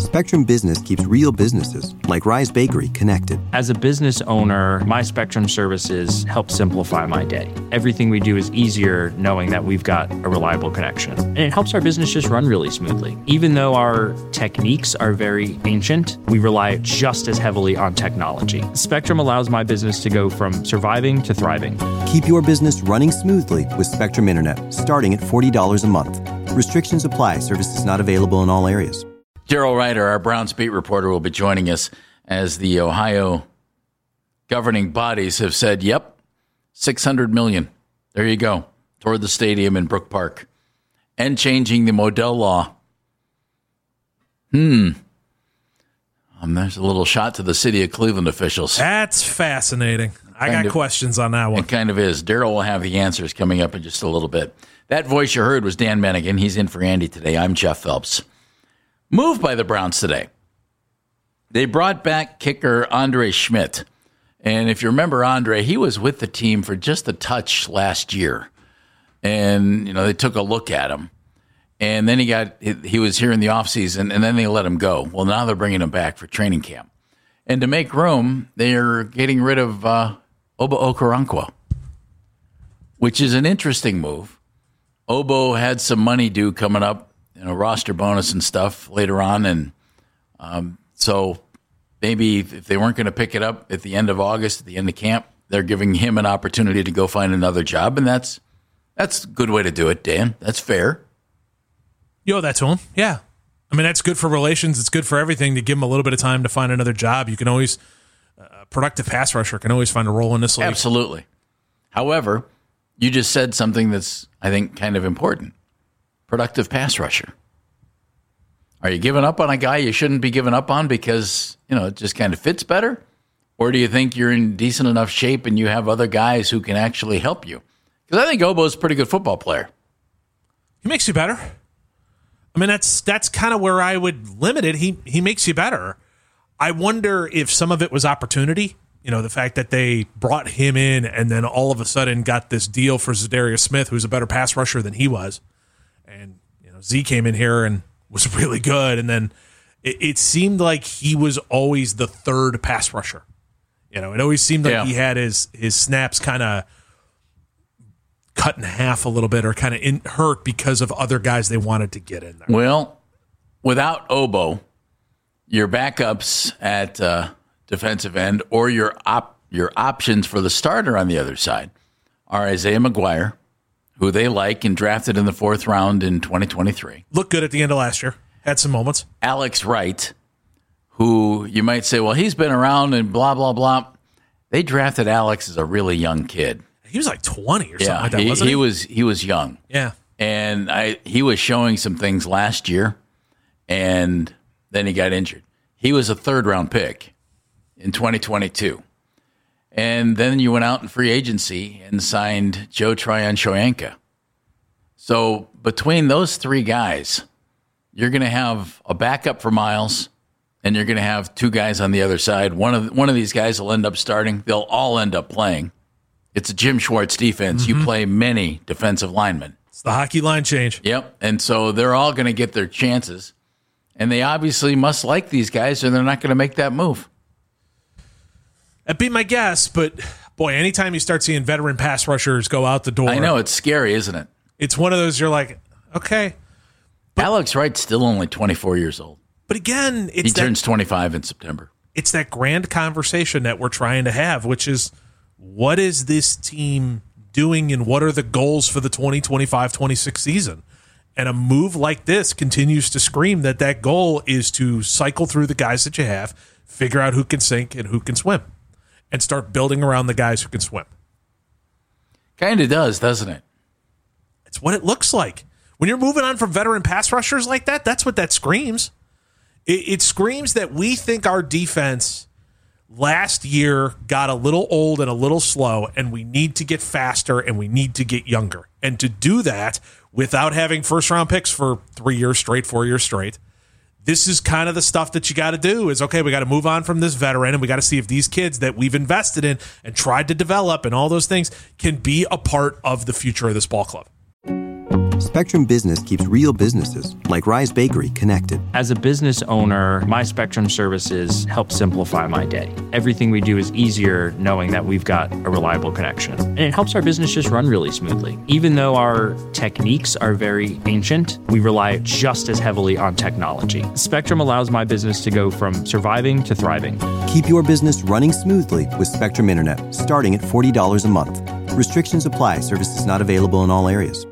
Spectrum Business keeps real businesses, like Rise Bakery, connected. As a business owner, my Spectrum services help simplify my day. Everything we do is easier knowing that we've got a reliable connection. And it helps our business just run really smoothly. Even though our techniques are very ancient, we rely just as heavily on technology. Spectrum allows my business to go from surviving to thriving. Keep your business running smoothly with Spectrum Internet, starting at $40 a month. Restrictions apply. Services not available in all areas. Daryl Ryder, our Browns beat reporter, will be joining us as the Ohio governing bodies have said, yep, $600 million. There you go, toward the stadium in Brook Park. And changing the Modell law. There's a little shot to the city of Cleveland officials. That's fascinating. I got questions on that one. It kind of is. Daryl will have the answers coming up in just a little bit. That voice you heard was Dan Mennigan. He's in for Andy today. I'm Jeff Phelps. Moved by the Browns today. They brought back kicker Andre Schmidt. And if you remember Andre, he was with the team for just a touch last year. And, they took a look at him. And then he was here in the offseason, and then they let him go. Well, now they're bringing him back for training camp. And to make room, they're getting rid of Obo Okoronkwo, which is an interesting move. Obo had some money due coming up, roster bonus and stuff later on. And so maybe if they weren't going to pick it up at the end of August, at the end of camp, they're giving him an opportunity to go find another job. And that's a good way to do it, Dan. That's fair. You owe that to him. Yeah. I mean, that's good for relations. It's good for everything to give him a little bit of time to find another job. You can always, a productive pass rusher can always find a role in this league. Absolutely. However, you just said something that's, I think, kind of important. Productive pass rusher. Are you giving up on a guy you shouldn't be giving up on because, it just kind of fits better? Or do you think you're in decent enough shape and you have other guys who can actually help you? Because I think Obo's a pretty good football player. He makes you better. I mean, that's kind of where I would limit it. He makes you better. I wonder if some of it was opportunity. The fact that they brought him in and then all of a sudden got this deal for Zadarius Smith, who's a better pass rusher than he was. And, Z came in here and was really good. And then it seemed like he was always the third pass rusher. It always seemed like he had his snaps kind of cut in half a little bit or kind of hurt because of other guys they wanted to get in there. Well, without Obo, your backups at defensive end or your options for the starter on the other side are Isaiah McGuire, who they like and drafted in the 4th round in 2023. Looked good at the end of last year. Had some moments. Alex Wright, who you might say, well, he's been around and blah, blah, blah. They drafted Alex as a really young kid. He was like 20 or something like that, wasn't he? He was young. Yeah. And he was showing some things last year, and then he got injured. He was a 3rd-round pick in 2022. And then you went out in free agency and signed Joe Tryon-Shoyinka. So between those 3 guys, you're going to have a backup for Miles, and you're going to have 2 guys on the other side. One of these guys will end up starting. They'll all end up playing. It's a Jim Schwartz defense. Mm-hmm. You play many defensive linemen. It's the hockey line change. Yep. And so they're all going to get their chances. And they obviously must like these guys, or they're not going to make that move. That'd be my guess, but boy, anytime you start seeing veteran pass rushers go out the door. I know, it's scary, isn't it? It's one of those you're like, okay. But Alex Wright's still only 24 years old. But again, he turns 25 in September. It's that grand conversation that we're trying to have, which is, what is this team doing and what are the goals for the 2025-26 season? And a move like this continues to scream that goal is to cycle through the guys that you have, figure out who can sink and who can swim, and start building around the guys who can swim. Kind of does, doesn't it? It's what it looks like. When you're moving on from veteran pass rushers like that, that's what that screams. It screams that we think our defense last year got a little old and a little slow, and we need to get faster and we need to get younger. And to do that without having first-round picks for 3 years straight, 4 years straight, this is kind of the stuff that you got to do is, okay, we got to move on from this veteran, and we got to see if these kids that we've invested in and tried to develop and all those things can be a part of the future of this ball club. Spectrum Business keeps real businesses, like Rise Bakery, connected. As a business owner, my Spectrum services help simplify my day. Everything we do is easier knowing that we've got a reliable connection. And it helps our business just run really smoothly. Even though our techniques are very ancient, we rely just as heavily on technology. Spectrum allows my business to go from surviving to thriving. Keep your business running smoothly with Spectrum Internet, starting at $40 a month. Restrictions apply. Services not available in all areas.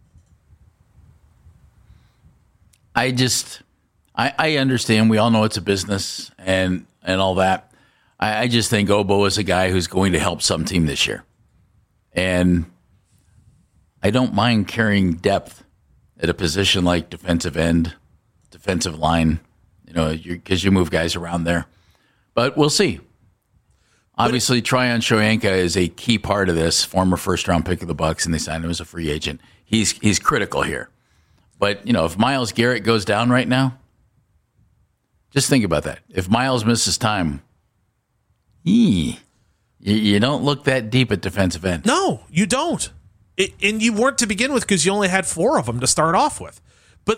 I understand. We all know it's a business and all that. I just think Obo is a guy who's going to help some team this year. And I don't mind carrying depth at a position like defensive end, defensive line, because you move guys around there. But we'll see. Obviously, Tryon Shoyinka is a key part of this, former first-round pick of the Bucs, and they signed him as a free agent. He's critical here. But, if Myles Garrett goes down right now, just think about that. If Myles misses time, you don't look that deep at defensive end. No, you don't. And you weren't to begin with because you only had 4 of them to start off with. But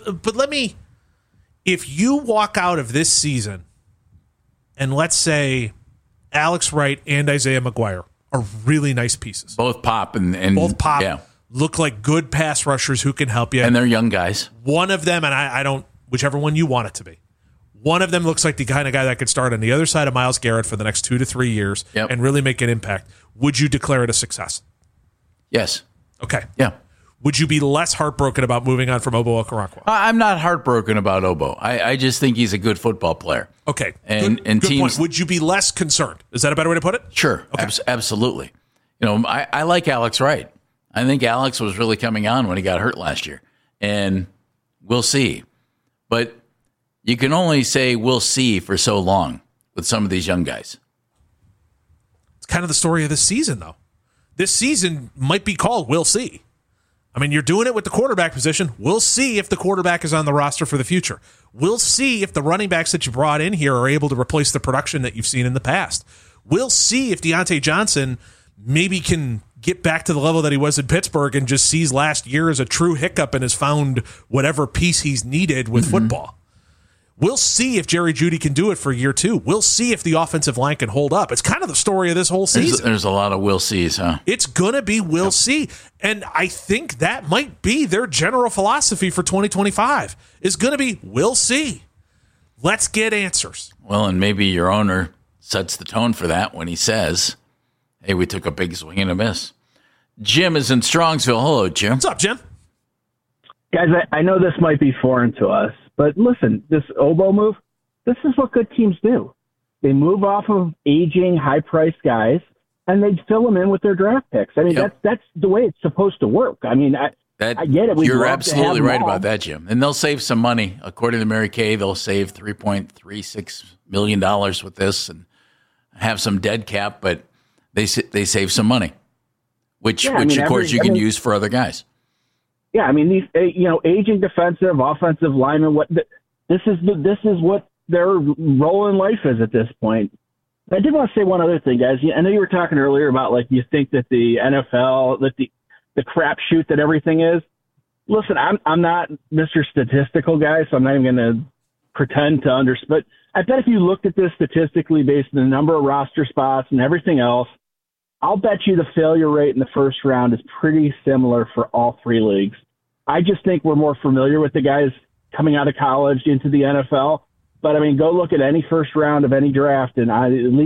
if you walk out of this season and let's say Alex Wright and Isaiah McGuire are really nice pieces. Both pop and both pop. Yeah. Look like good pass rushers who can help you. And they're young guys. One of them, and I don't, whichever one you want it to be, one of them looks like the kind of guy that could start on the other side of Myles Garrett for the next 2 to 3 years and really make an impact. Would you declare it a success? Yes. Okay. Yeah. Would you be less heartbroken about moving on from Obo Okoronkwo? I'm not heartbroken about Obo. I just think he's a good football player. Okay. And good teams. Point. Would you be less concerned? Is that a better way to put it? Sure. Okay. Absolutely. I like Alex Wright. I think Alex was really coming on when he got hurt last year. And we'll see. But you can only say we'll see for so long with some of these young guys. It's kind of the story of this season, though. This season might be called We'll See. I mean, you're doing it with the quarterback position. We'll see if the quarterback is on the roster for the future. We'll see if the running backs that you brought in here are able to replace the production that you've seen in the past. We'll see if Deontay Johnson maybe can get back to the level that he was in Pittsburgh and just sees last year as a true hiccup and has found whatever piece he's needed with football. We'll see if Jerry Jeudy can do it for year 2. We'll see if the offensive line can hold up. It's kind of the story of this whole season. There's a lot of we'll sees, huh? It's going to be we'll see. And I think that might be their general philosophy for 2025 is going to be we'll see. Let's get answers. Well, and maybe your owner sets the tone for that when he says, hey, we took a big swing and a miss. Jim is in Strongsville. Hello, Jim. What's up, Jim? Guys, I know this might be foreign to us, but listen, this Obo move, this is what good teams do. They move off of aging, high-priced guys, and they fill them in with their draft picks. I mean, that's the way it's supposed to work. I mean, I get it. You're absolutely right about that, Jim. And they'll save some money. According to Mary Kay, they'll save $3.36 million with this and have some dead cap, but they save some money, which of course, you can use for other guys. Yeah, I mean, these aging defensive, offensive linemen. This is what their role in life is at this point. I did want to say one other thing, guys. I know you were talking earlier about you think that the NFL, that the crapshoot that everything is. Listen, I'm not Mr. Statistical guy, so I'm not even going to pretend to understand. But I bet if you looked at this statistically based on the number of roster spots and everything else, I'll bet you the failure rate in the first round is pretty similar for all 3 leagues. I just think we're more familiar with the guys coming out of college into the NFL. But, I mean, go look at any first round of any draft, and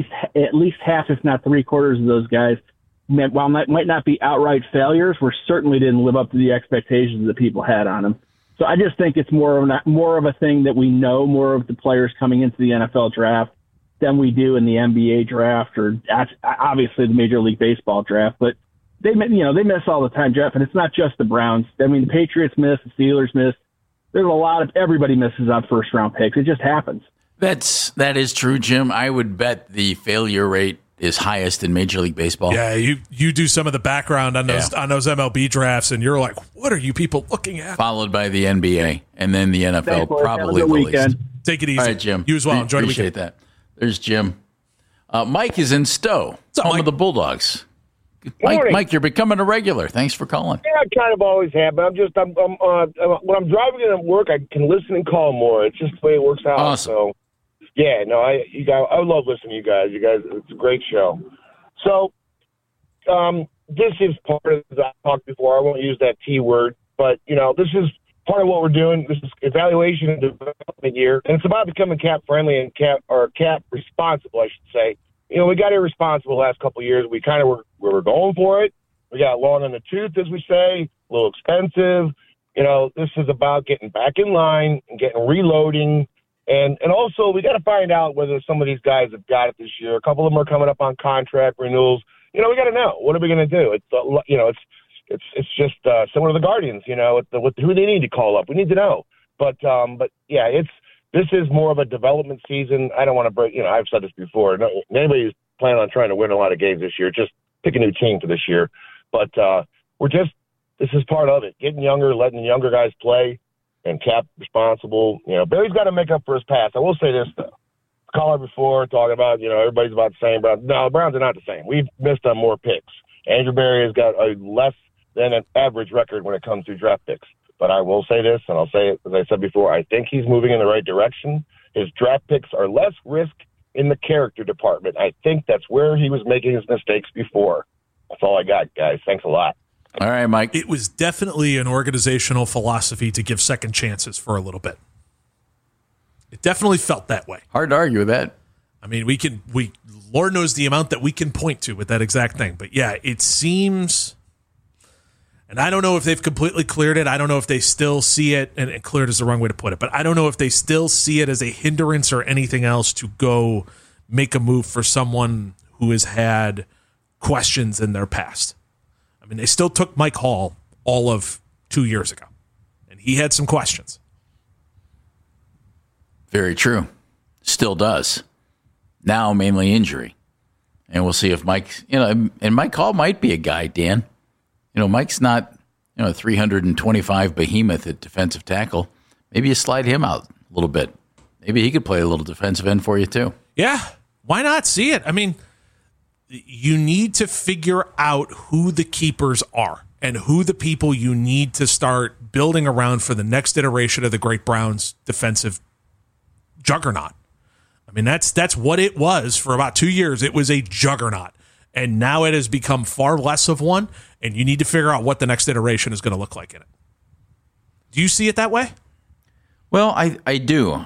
at least half, if not 3/4 of those guys, while might not be outright failures, certainly didn't live up to the expectations that people had on them. So I just think it's more of a thing that we know more of the players coming into the NFL draft than we do in the NBA draft or obviously the Major League Baseball draft. But they miss all the time, Jeff, and it's not just the Browns. I mean, the Patriots miss, the Steelers miss. There's everybody misses on first round picks. It just happens. That is true, Jim. I would bet the failure rate is highest in Major League Baseball. Yeah, you do some of the background on those MLB drafts, and you're like, what are you people looking at? Followed by the NBA, and then the NFL, probably the least. Take it easy. All right, Jim. You as well. Enjoy the weekend. Appreciate that. There's Jim. Mike is in Stowe, home of the Bulldogs. Mike, you're becoming a regular. Thanks for calling. Yeah, I kind of always have, but I'm when I'm driving in at work, I can listen and call more. It's just the way it works out. Awesome. So, yeah, no, I love listening to you guys. You guys, it's a great show. So, this is part of, as I talked before, I won't use that T word, but, this is part of what we're doing. This is evaluation and development year, and it's about becoming cap friendly and cap responsible, I should say. We got irresponsible the last couple of years. We kind of were going for it. We got long in the tooth, as we say, a little expensive. This is about getting back in line and getting reloading. And also, we got to find out whether some of these guys have got it this year. A couple of them are coming up on contract renewals. We got to know. What are we going to do? It's just similar to the Guardians, with who they need to call up. We need to know. But yeah, this is more of a development season. I don't want to break, I've said this before. Anybody who's planning on trying to win a lot of games this year, just pick a new team for this year. But this is part of it. Getting younger, letting the younger guys play, and cap responsible. Barry's got to make up for his past. I will say this, though. Caller before talking about, everybody's about the same. But no, the Browns are not the same. We've missed on more picks. Andrew Barry has got a less than an average record when it comes to draft picks. But I will say this, and I'll say it as I said before, I think he's moving in the right direction. His draft picks are less risk in the character department. I think that's where he was making his mistakes before. That's all I got, guys. Thanks a lot. All right, Mike. It was definitely an organizational philosophy to give second chances for a little bit. It definitely felt that way. Hard to argue with that. I mean, Lord knows the amount that we can point to with that exact thing. But yeah, it seems... And I don't know if they've completely cleared it. I don't know if they still see it, and cleared is the wrong way to put it, but I don't know if they still see it as a hindrance or anything else to go make a move for someone who has had questions in their past. I mean, they still took Mike Hall all of 2 years ago, and he had some questions. Very true. Still does. Now, mainly injury. And we'll see if Mike, and Mike Hall might be a guy, Dan. Mike's not, a 325 behemoth at defensive tackle. Maybe you slide him out a little bit. Maybe he could play a little defensive end for you, too. Yeah. Why not see it? I mean, you need to figure out who the keepers are and who the people you need to start building around for the next iteration of the Great Browns defensive juggernaut. I mean, that's what it was for about 2 years. It was a juggernaut. And now it has become far less of one, and you need to figure out what the next iteration is going to look like in it. Do you see it that way? Well, I do.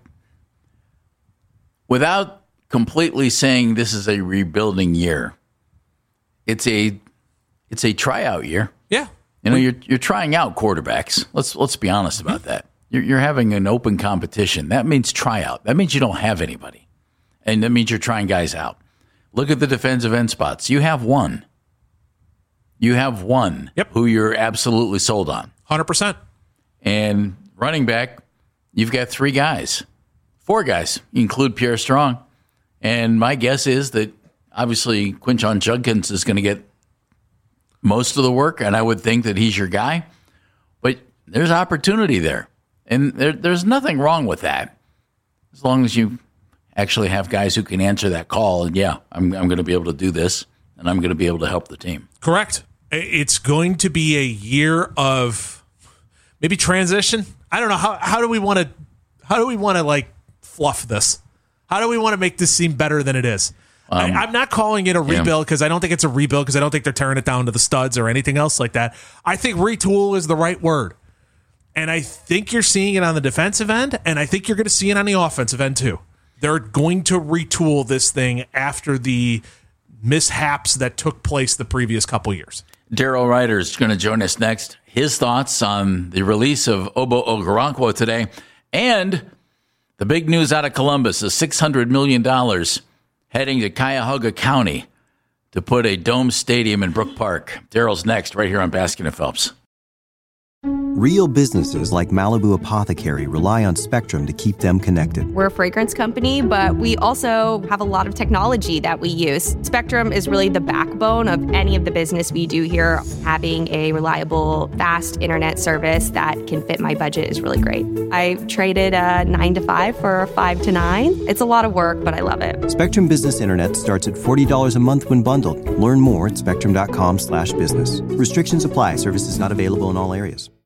Without completely saying this is a rebuilding year, it's a tryout year. Yeah. You're trying out quarterbacks. Let's be honest about that. You're having an open competition. That means tryout. That means you don't have anybody. And that means you're trying guys out. Look at the defensive end spots. You have one. Yep. Who you're absolutely sold on. 100%. And running back, you've got 4 guys. You include Pierre Strong. And my guess is that obviously Quinshon Judkins is going to get most of the work, and I would think that he's your guy. But there's opportunity there. And there's nothing wrong with that. As long as you actually have guys who can answer that call. And yeah, I'm going to be able to do this, and I'm going to be able to help the team. Correct. It's going to be a year of maybe transition. I don't know how do we want to like fluff this? How do we want to make this seem better than it is? I'm not calling it a rebuild because I don't think it's a rebuild because I don't think they're tearing it down to the studs or anything else like that. I think retool is the right word. And I think you're seeing it on the defensive end, and I think you're going to see it on the offensive end too. They're going to retool this thing after the mishaps that took place the previous couple years. Daryl Ryder is going to join us next. His thoughts on the release of Obo Okoronkwo today and the big news out of Columbus, the $600 million heading to Cuyahoga County to put a dome stadium in Brook Park. Daryl's next right here on Baskin and Phelps. Real businesses like Malibu Apothecary rely on Spectrum to keep them connected. We're a fragrance company, but we also have a lot of technology that we use. Spectrum is really the backbone of any of the business we do here. Having a reliable, fast internet service that can fit my budget is really great. I traded a 9 to 5 for a 5 to 9. It's a lot of work, but I love it. Spectrum Business Internet starts at $40 a month when bundled. Learn more at spectrum.com/business. Restrictions apply. Services not available in all areas.